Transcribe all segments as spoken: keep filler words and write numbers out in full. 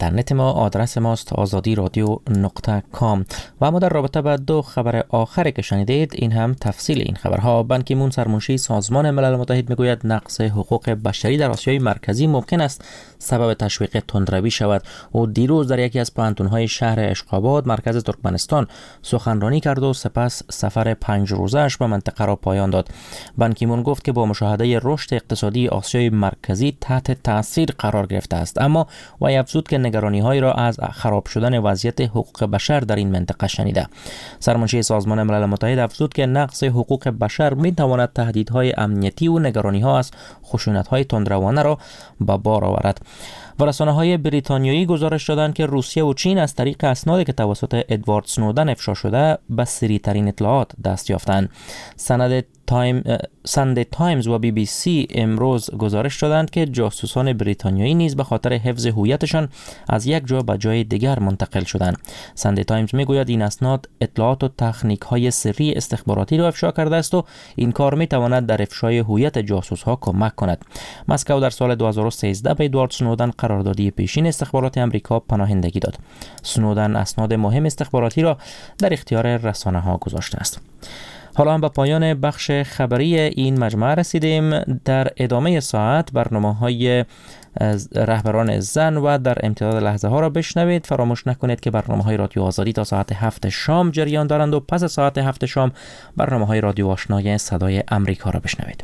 اینترنت ما آدرس ماست آزادی رادیو نقطه کام. و اما در رابطه با دو خبر آخری که شنیدید، این هم تفصیل این خبرها. بان کی مون سرمنشی سازمان ملل متحد میگوید نقض حقوق بشری در آسیای مرکزی ممکن است سبب تشویق تندروی شود. او دیروز در یکی از پانتون‌های شهر اشقاباد مرکز ترکمنستان سخنرانی کرد و سپس سفر پنج روزه‌اش به منطقه را پایان داد. بان کی مون گفت که با مشاهده رشد اقتصادی آسیای مرکزی تحت تاثیر قرار گرفته است، اما وی افزود که نگرانی‌های را از خراب شدن وضعیت حقوق بشر در این منطقه شنیده. سرمنشی سازمان ملل متحد افزود که نقض حقوق بشر می‌تواند تهدیدهای امنیتی و نگرانی‌ها از خشونت‌های تندروانه را به بار آورد. و رسانه‌های بریتانیایی گزارش دادند که روسیه و چین از طریق اسنادی که توسط ادوارد سنودن افشا شده به سری‌ترین اطلاعات دست یافتند. سند تایم ساندی تایمز و بی بی سی امروز گزارش دادند که جاسوسان بریتانیایی نیز به خاطر حفظ هویتشان از یک جا به جای دیگر منتقل شدند. ساندی تایمز میگوید این اسناد اطلاعات و تکنیک‌های سری استخباراتی را افشا کرده است و این کار میتواند در افشای هویت جاسوس‌ها کمک کند. مسکو در سال دو هزار و سیزده به ادوارد سنودن قراردادی پیشین استخبارات آمریکا پناهندگی داد. سنودن اسناد مهم استخباراتی را در اختیار رسانه‌ها گذاشته است. حالا هم به پایان بخش خبری این مجموعه رسیدیم. در ادامه ساعت برنامه‌های رهبران زن و در امتداد لحظه ها را بشنوید. فراموش نکنید که برنامه‌های رادیو آزادی تا ساعت هفت شام جریان دارند و پس ساعت هفت شام برنامه‌های رادیو آشنای صدای امریکا را بشنوید.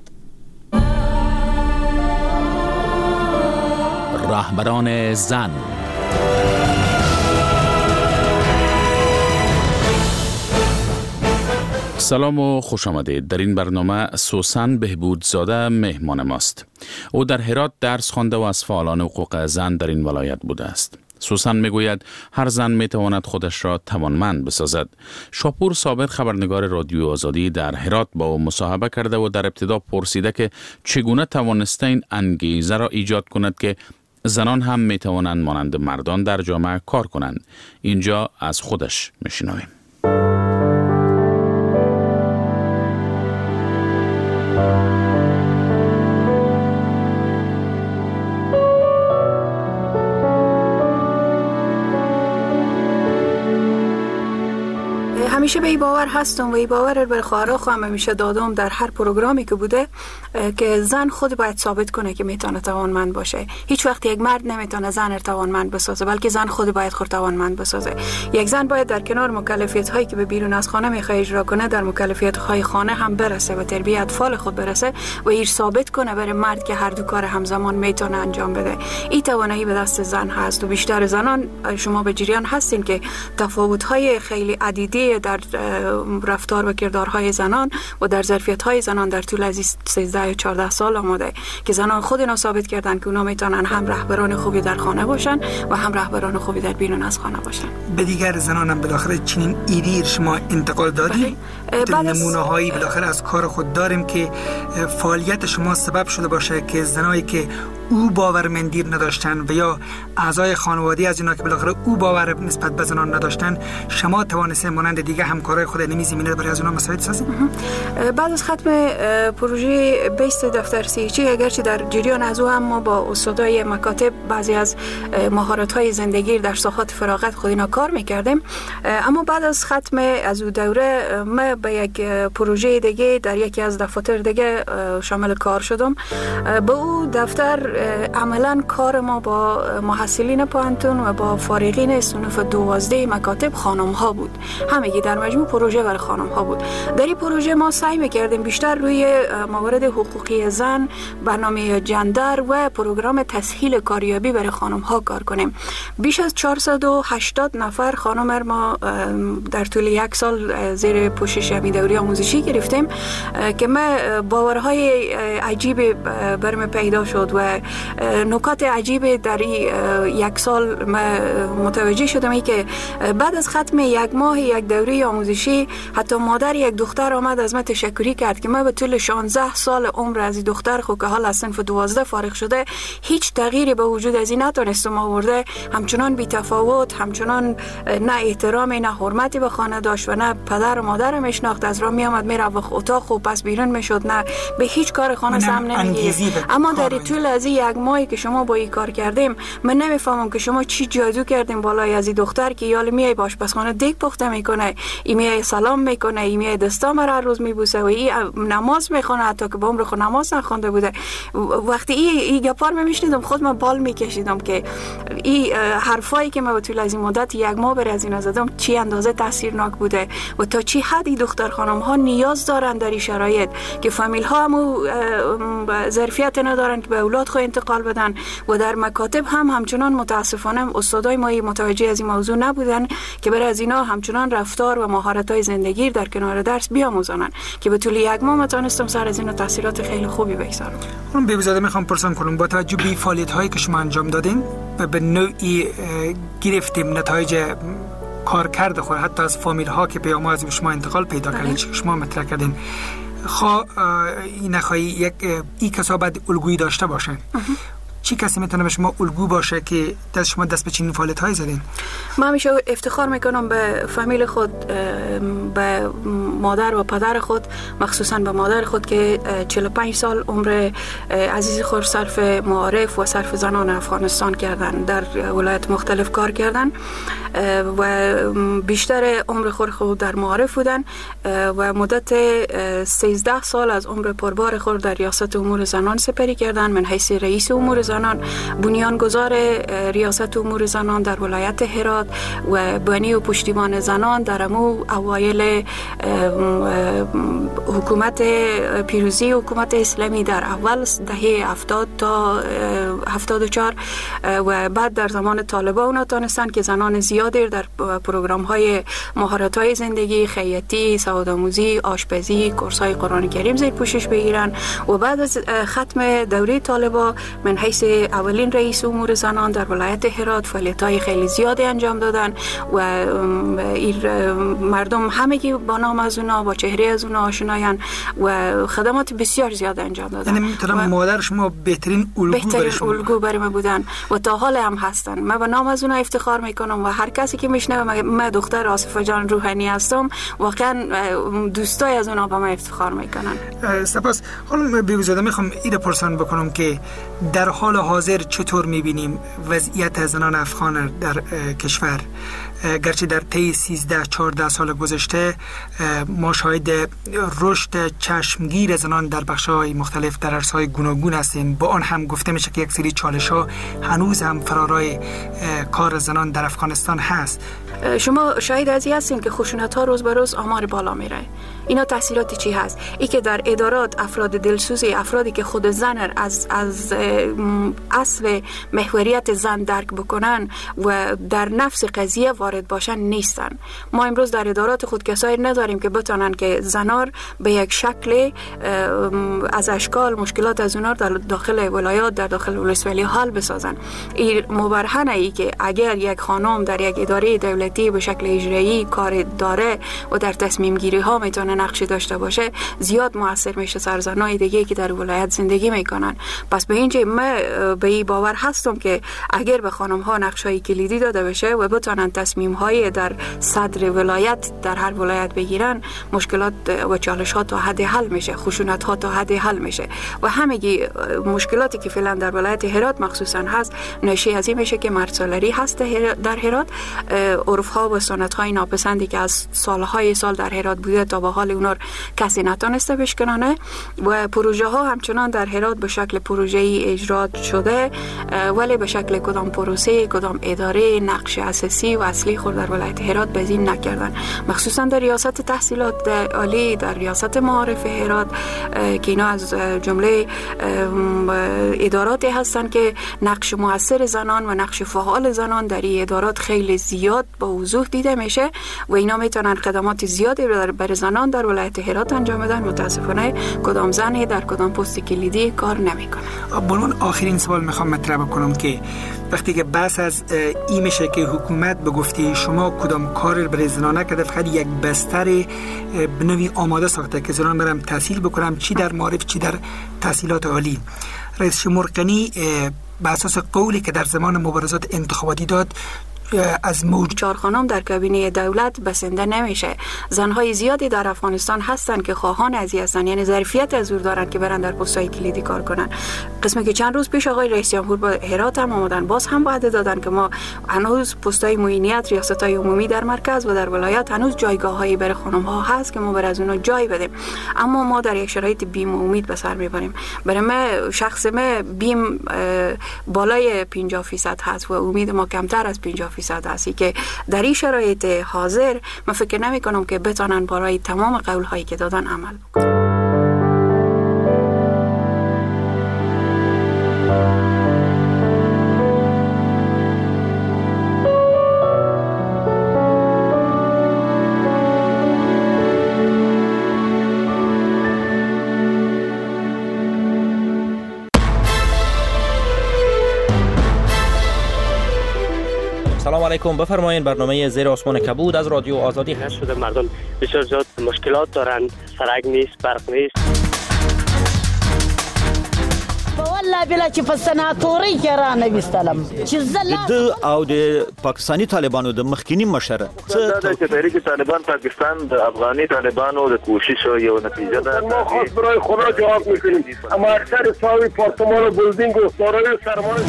رهبران زن. سلام و خوش آمدید. در این برنامه سوسن بهبودزاده مهمان ماست. او در هرات درس خوانده و از فعالان حقوق زن در این ولایت بوده است. سوسن میگوید هر زن میتواند خودش را توانمند بسازد. شاپور ثابت خبرنگار رادیو آزادی در هرات با او مصاحبه کرده و در ابتدا پرسیده که چگونه توانسته این انگیزه را ایجاد کند که زنان هم میتوانند مانند مردان در جامعه کار کنند. اینجا از خودش میشنویم. همیشه به این باور هستم و این باور بر خواهرها خواهم همیشه دادم در هر پروگرامی که بوده که زن خود باید ثابت کنه که میتونه توانمند باشه. هیچ وقت یک مرد نمیتونه زن را توانمند بسازه، بلکه زن خود باید خود توانمند بسازه. یک زن باید در کنار مکلفیت هایی که به بیرون از خانه میخواد اجرا کنه در مکلفیت های خانه هم برسه و تربیت اطفال خود برسه و این ثابت کنه برای مرد که هر دو کار همزمان میتونه انجام بده. این توانایی به دست زن هست و بیشتر زنان شما به جریان هستین که تفاوت های خیلی عدیدی در رفتار و کردارهای زنان و در ظرفیت‌های زنان در طول از سیزده یا چهارده سال آمده که زنان خود اینا ثابت کردن که اونا میتونن هم رهبران خوبی در خانه باشن و هم رهبران خوبی در بیرون از خانه باشن. به دیگر زنان هم بالاخره چنین ایدی شما انتقال دادید؟ نمونه‌هایی بالاخره از کار خود داریم که فعالیت شما سبب شده باشه که زنایی که او باورمندی نداشتن و یا اعضای خانواده از اینا که بالاخره او باور نسبت به زنان نداشتن، شما توانستید مانند دیگه همکارای خود نمی زمینه برای از اونا مساعد سازید؟ بعد از ختم پروژه بیست دفتر سیچی، اگرچه در جریان از او هم ما با استادای مکاتب بعضی از مهارت‌های زندگی در ساحات فراغت خود اینا کار می‌کردیم، اما بعد از ختم از او دوره ما به یک پروژه دیگه در یکی از دفاتر دیگه شامل کار شدم. به او دفتر عملاً کار ما با محصلین پانتون و با فارغین صنف دوازده مکاتب خانم ها بود. همگی در مجموع پروژه برای خانم ها بود. در این پروژه ما سعی می‌کردیم بیشتر روی موارد حقوقی زن، برنامه جندر و پروگرام تسهیل کاریابی برای خانم ها کار کنیم. بیش از چهارصد و هشتاد نفر خانم ما در طول یک سال زیر پوشش همین دوره آموزشی گرفتیم که ما باورهای عجیبی برام پیدا شد و نکات عجیبی در یک سال ما متوجه شدم ای که بعد از ختم یک ماه یک دوره آموزشی حتی مادر یک دختر آمد از من تشکری کرد که ما به طول شانزده سال عمر از این دختر خود که حالا از صنف دوازده فارغ شده هیچ تغییری به وجود از این نتونستم آورده، همچنان بی تفاوت، همچنان نه احترامی نه حرمتی به خانه داشت و نه پدر و مادر میشناخت، از راه می آمد میره و اتاق و پس بیرون میشد، نه به هیچ کار خانه سم نمیگیره. اما در طول از این یک ماهی که شما با این کار کردیم من نمیفهمم که شما چی جادو کردیم بالای از این دختر که یال میای باش پس خانه دیگ پخته میکنه، این میای سلام میکنه، این میای دستا مرا هر روز میبوسه و این نماز میخونه حتی که به عمر خود نماز نخونده بوده. وقتی این این گپار میشنیدم خود من بال میکشیدم که این حرفایی که من طول از این مدت یک ماه بر از این زدم چی اندازه تاثیرناک بوده و تا چی حدی دختر خانم ها نیاز دارن در این شرایط که فامیل ها هم ظرفیت ندارن که به اولاد خود انتقال بدن و در مکاتب هم همچنان متاسفانه استادای ما متوجه از این موضوع نبودن که برای از اینا همچنان رفتار و مهارت های زندگی در کنار درس بیاموزانن که به طول یک ماه متونستم سر از اینا تاثیرات خیلی خوبی بگذارم. اون بی‌بزاده میخوام پرسان کنم با توجه به فعالیت هایی که شما انجام دادین و به نوعی گرفتیم نتایج کار کرده خود حتی از فامیل ها که پیام از شما انتقال پیدا کردن که شما مطرح کردین خوا این نخواهی یک ای کسا باید الگویی داشته باشن چی کسی میتونه به شما الگو باشه که دست شما دست به چنین فعالیت هایی زدین؟ من همیشه افتخار میکنم به فامیل خود، به مادر و پدر خود، مخصوصا به مادر خود که چهل و پنج سال عمر عزیز خود صرف معارف و صرف زنان افغانستان کردن، در ولایت مختلف کار کردن و بیشتر عمر خود خود در معارف بودن و مدت سیزده سال از عمر پربار خود در ریاست امور زنان سپری کردن. من حیث رئیس امور زنان، بنیانگذار ریاست امور زنان در ولایت هرات و بانی و پشتیبان زنان در امو اوایل حکومت پیروزی حکومت اسلامی در اول دهه هفتاد تا هفتاد و چهار و بعد در زمان طالبان تانستن که زنان زیادی در پروگرام های مهارت های زندگی، خیاطی، سوادآموزی، آشپزی، کورس های قرآن کریم زیر پوشش بگیرن و بعد از ختم دوره طالبان من حیث اولین رئیس امور زنان در ولایت هرات فعالیت‌های خیلی زیادی انجام دادن و این مردم همگی با نام از اونا با چهره از اونا آشنایان و خدمات بسیار زیاد انجام دادن. یعنی میتونم مادر شما بهترین الگو برای شما الگو برای من بودن و تا حال هم هستن. من با نام از اونا افتخار میکنم و هر کسی که میشنوه من دختر آصفه جان روحانی هستم واقعا دوستای از اونا با من افتخار میکنن. سپاس. خانم بی‌بزاده میخوام این پرسان بکنم که در حال حاضر چطور میبینیم وضعیت زنان افغان در کشور؟ گرچه در طی سیزده چهارده سال گذشته ما شاهد رشد چشمگیر زنان در بخش‌های مختلف در عرصه‌های گوناگون هستیم، با آن هم گفته میشه که یک سری چالش‌ها هنوز هم فرارای کار زنان در افغانستان هست. شما شاهد از این هستین که خشونت‌ها روز به روز آمار بالا میره. اینا تاثیرات چی هست؟ ای که در ادارات افراد دلسوزی، افرادی که خود زن از از اصل محوریت زن درک بکنن و در نفس قضیه وارد باشن نیستن. ما امروز در ادارات خود کسایی نداریم که بتونن که زنار به یک شکل از اشکال مشکلات از اونها در داخل ولایات در داخل ولسوالی حل بسازن. این مبرهنه ای که اگر یک خانم در یک اداره دولتی به شکل اجرایی کار داره و در تصمیم گیری ها میتونه نقشی داشته باشه زیاد موثر میشه سر زنای دیگه که در ولایت زندگی میکنن. پس به اینجا من به این باور هستم که اگر به خانم ها نقشای کلیدی داده بشه و بتونن تصمیم های در صدر ولایت در هر ولایت بگیرن مشکلات و چالش ها تا حد حل میشه، خشونت ها تا حد حل میشه و همگی مشکلاتی که فعلا در ولایت هرات مخصوصا هست ناشی از این میشه که مردسالاری هست در هرات. عرف ها و سنت های ناپسندی که از سالهای سال در هرات بوده تا به حال اونا کسی نتونسته بشکنانه و پروژه ها همچنان در هرات به شکل پروژه‌ای اجرا شده ولی به شکل کدام پروسه کدام اداره نقش اساسی و اصلی خود در ولایت هرات بزین نکردن، مخصوصا در ریاست تحصیلات عالی، در ریاست معارف هرات که اینا از جمله اداراتی هستن که نقش مؤثر زنان و نقش فعال زنان در این ادارات خیلی زیاد با وضوح دیده میشه و اینا میتونن خدمات زیادی برای زنان در ولایت هرات انجام بدن. متاسفانه کدام زنی در کدام پست کلیدی کار نمیکنه. بلون آخرین سوال میخوام مطرح بکنم که وقتی که بحث از این میشه که حکومت به گفته شما کدام کار برای زنان نکرده، فقط یک بستر به نوعی آماده ساخته که زنان برم تحصیل بکنم چی در معارف چی در تحصیلات عالی. رئیس جمهور غنی به اساس قولی که در زمان مبارزات انتخاباتی داد از موج چهار خانم در کابینه دولت بسنده نمیشه. زنهای زیادی در افغانستان هستن که خواهان ازی هستن، یعنی ظرفیت از او دارن که برن در پست‌های کلیدی کار کنن. قسمی که چند روز پیش آقای رئیس جمهور با هرات هم آمدن، باز هم وعده دادن که ما هنوز پست‌های معینیت، ریاست‌های عمومی در مرکز و در ولایات هنوز جایگاه‌هایی برای خانم‌ها هست که ما بر از اونها جای بدیم. اما ما در یک شرایط بیم و امید به سر میبریم. برای ما شخص ما بیم بالای پنجاه درصد هست و امید ما کمتر از پنجاه درصد هستی که در این شرایط حاضر من فکر نمی کنم که بتانن برای تمام قول هایی که دادن عمل بکنن. سلام علیکم، بفرمایید. برنامه زیر آسمان کبود از رادیو آزادی هست. شده مردم بسیار زیاد مشکلات دارن، سرک نیست، برق نیست. والله بلا چې په سناتوري کې را نه وستلم چې زله د او د پاکستانی طالبانو د مخکینی مشر څه د تحریک طالبان پاکستان د افغاني طالبانو د کوشش یو نتیجه ده. ما خاص برای خدا جواب میکنیم، اما اکثر ساوی پارتمان و بلدینگ و دارای سرمایه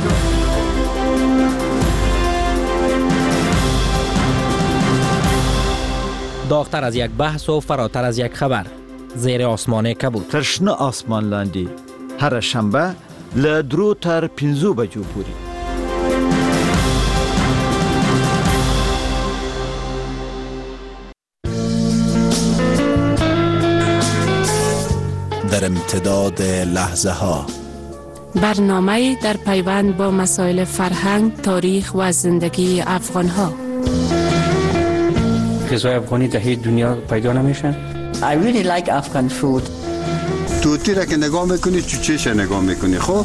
داغتر از یک بحث و فراتر از یک خبر. زیر آسمان کبود. ترشنه آسمان لاندی هر شنبه له درو تر پنځو بجو پورې. در امتداد لحظه ها، برنامه در پیوند با مسائل فرهنگ، تاریخ و زندگی افغان ها. غذای افغانی در هیچ دنیا پیدا نمیشن. I really like Afghan food. توتی را که نگاه میکنی چوچهش نگاه میکنی. خب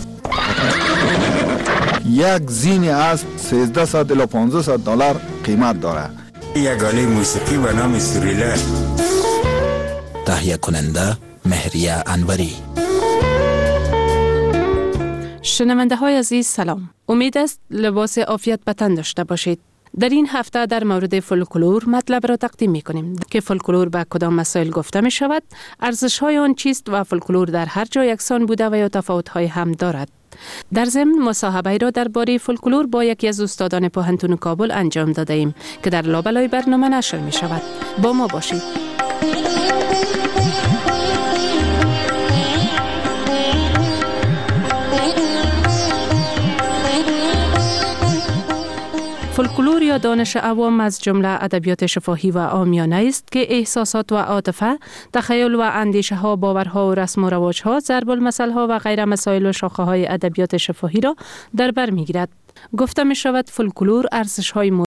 یک زین اسب سیزده الی پانزده دلار قیمت داره. یگانه موسیقی به نام سوریله. تهیه کننده مهریه انوری. شنونده های عزیز سلام. امید است لباس عافیت به تن داشته باشید. در این هفته در مورد فولکلور مطلب را تقدیم می کنیم که فولکلور به کدام مسائل گفته می شود، ارزش های آن چیست و فولکلور در هر جا یکسان بوده و یا تفاوت های هم دارد. در ضمن مصاحبه را درباره فولکلور با یکی از استادان پوهنتون کابل انجام داده ایم که در لابلای برنامه نشر می شود. با ما باشید. فولکلور یا دانش عوام از جمله ادبیات شفاهی و عامیانه است که احساسات و عاطفه، تخیل و اندیشه ها، باورها و رسم و رواج ها، ضرب المثل ها و غیر مسائل و شاخه های ادبیات شفاهی را در بر میگیرد. گفته می شود فولکلور ارزش های